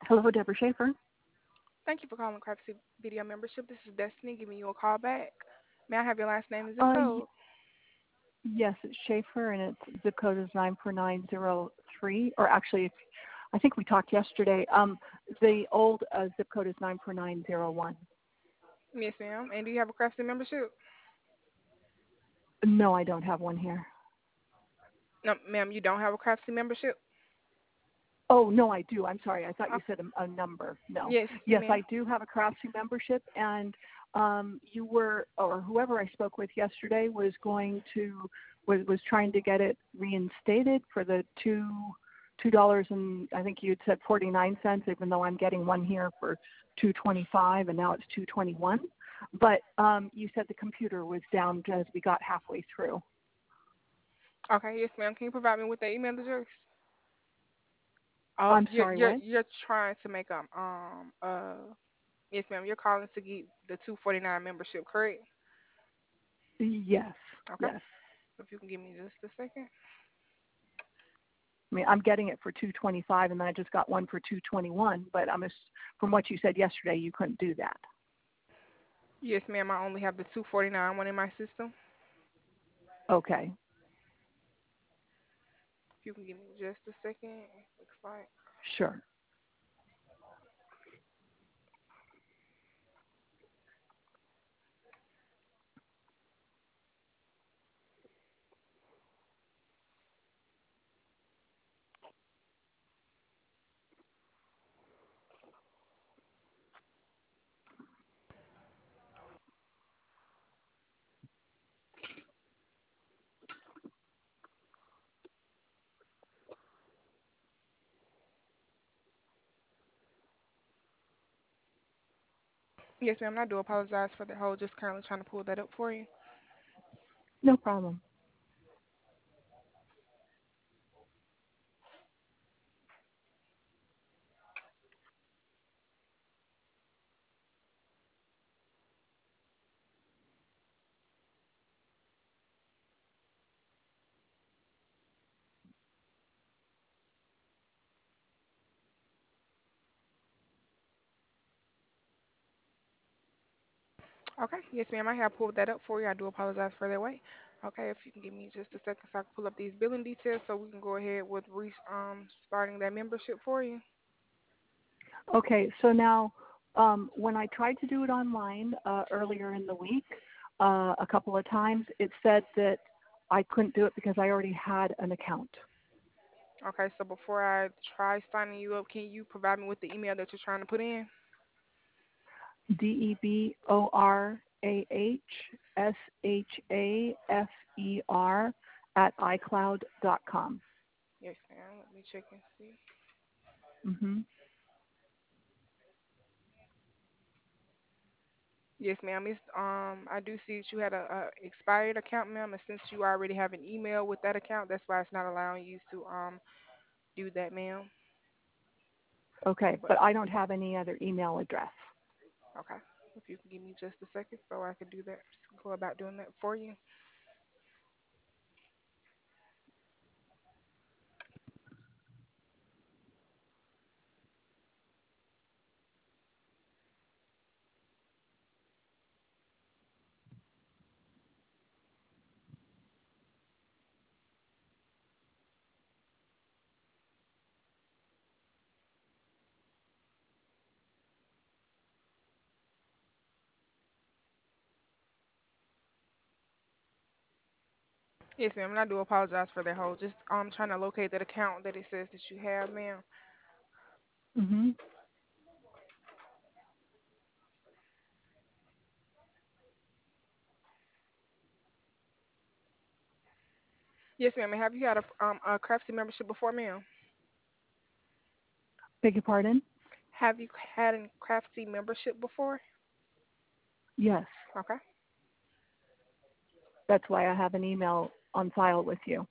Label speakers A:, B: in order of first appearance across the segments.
A: Hello, Deborah Schaefer.
B: Thank you for calling Craftsy Video Membership. This is Destiny giving you a call back. May I have your last name and zip
A: Y-
B: code?
A: yes, it's Schaefer, and its zip code is 94903. Or actually, I think we talked yesterday. The old zip code is 94901.
B: Yes, ma'am. And do you have a Craftsy membership?
A: No, I don't have one here.
B: No, ma'am, you don't have a Craftsy membership?
A: Oh, no, I do. I'm sorry. I thought
B: Oh,
A: you said a number. No.
B: yes,
A: Yes,
B: ma'am.
A: I do have a Craftsy membership, and you were, or whoever I spoke with yesterday was trying to get it reinstated for the $2, and I think you'd said 49 cents, even though I'm getting one here for 2.25, and now it's 2.21. But you said the computer was down as we got halfway through.
B: Okay, yes, ma'am. Can you provide me with the email address? Oh,
A: I'm
B: you're
A: sorry,
B: you're
A: what?
B: you're trying to make yes, ma'am. You're calling to get the 249 membership, correct?
A: Yes,
B: Okay.
A: yes.
B: If you can give me just a second.
A: I mean, I'm getting it for 2.25, and then I just got one for 2.21. But from what you said yesterday, you couldn't do that.
B: Yes, ma'am. I only have the 249 one in my system.
A: Okay,
B: If you can give me just a second. Looks like.
A: sure.
B: Yes, ma'am. I do apologize for the hold. Just currently trying to pull that up for you.
A: No problem.
B: Okay. Yes, ma'am. I have pulled that up for you. I do apologize for that wait. Okay, if you can give me just a second so I can pull up these billing details so we can go ahead with starting that membership for you.
A: Okay, so now when I tried to do it online earlier in the week, a couple of times, it said that I couldn't do it because I already had an account.
B: Okay, so before I try signing you up, can you provide me with the email that you're trying to put in?
A: DEBORAHSHAFER at iCloud.com.
B: Yes, ma'am. Let me check and see.
A: Mm-hmm.
B: Yes, ma'am. I do see that you had a expired account, ma'am, and since you already have an email with that account, that's why it's not allowing you to do that, ma'am.
A: Okay,
B: But
A: but I don't have any other email address.
B: okay, if you can give me just a second so I can do that, go about doing that for you. Yes, ma'am. And I do apologize for that hold. Just trying to locate that account that it says that you have, ma'am.
A: Mm-hmm.
B: Yes, ma'am. And have you had a Craftsy membership before, ma'am?
A: Beg your pardon?
B: Have you had a Craftsy membership before?
A: Yes,
B: Okay.
A: that's why I have an email on file with you.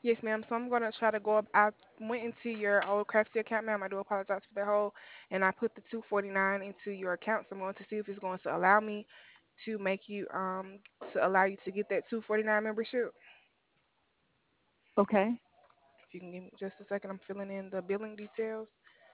B: Yes, ma'am. So I'm gonna try to go up. I went into your old Craftsy account, ma'am. I do apologize for the whole, and I put the 249 into your account. So I'm going to see if it's going to allow me to make you to allow you to get that 249 membership.
A: Okay.
B: If you can give me just a second, I'm filling in the billing details.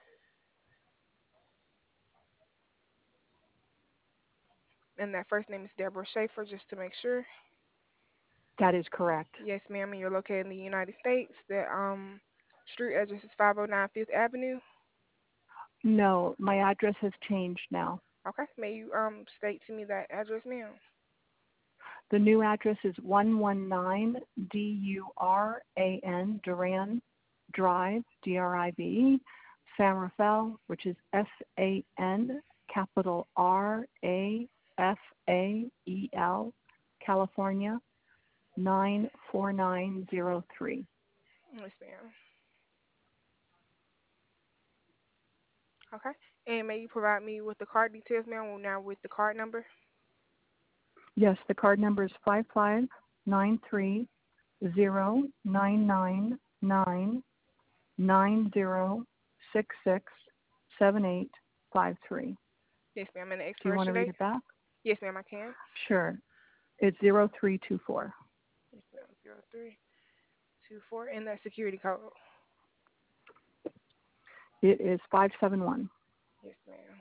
B: And that first name is Deborah Schaefer, just to make sure.
A: That is correct.
B: Yes, ma'am. And you're located in the United States. The street address is 509 Fifth Avenue.
A: No, my address has changed now.
B: Okay. May you state to me that address, ma'am?
A: The new address is 119 Duran Drive, Drive, San Rafael, which is SAN, capital RAFAEL, California, 94903.
B: Yes, ma'am. Okay. And may you provide me with the card details, ma'am? Well, now with the card number.
A: Yes, the card number is 559399990667853.
B: Yes, ma'am. And the
A: Do you want to
B: expiration
A: read
B: date?
A: it back?
B: Yes, ma'am. I can.
A: Sure. It's 0324.
B: Yes, ma'am. 0324. And that security code.
A: It is 571.
B: Yes, ma'am.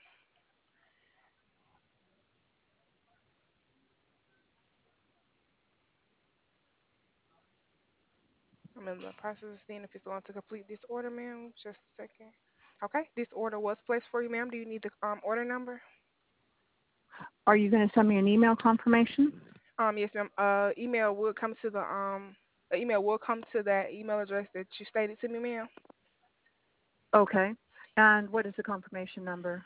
B: I'm in the process of seeing if it's going to complete this order, ma'am. Just a second. Okay. This order was placed for you, ma'am. Do you need the order number?
A: Are you going to send me an email confirmation?
B: Yes, ma'am. Email will come to the email will come to that email address that you stated to me, ma'am.
A: Okay. And what is the confirmation number?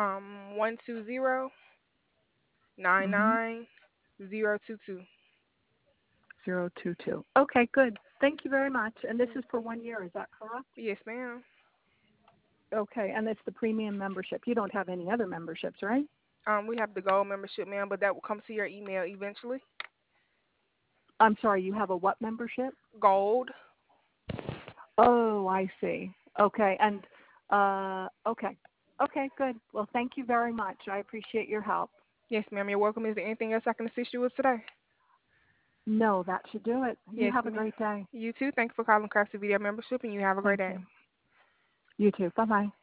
B: 120990022.
A: 022. Okay, good. Thank you very much. And this is for 1 year, is that correct?
B: Yes, ma'am.
A: Okay, and it's the premium membership. You don't have any other memberships, right?
B: We have the gold membership, ma'am, but that will come to your email eventually.
A: I'm sorry, you have a what membership?
B: Gold.
A: Oh, I see. Okay, and okay. Okay, good. Well, thank you very much. I appreciate your help.
B: Yes, ma'am. You're welcome. Is there anything else I can assist you with today?
A: No, that should do it. You
B: Yes,
A: have a
B: ma'am.
A: great day.
B: You too. Thank you for calling Craftsy Video Membership, and you have a great
A: Thank
B: day.
A: you. You too. Bye-bye.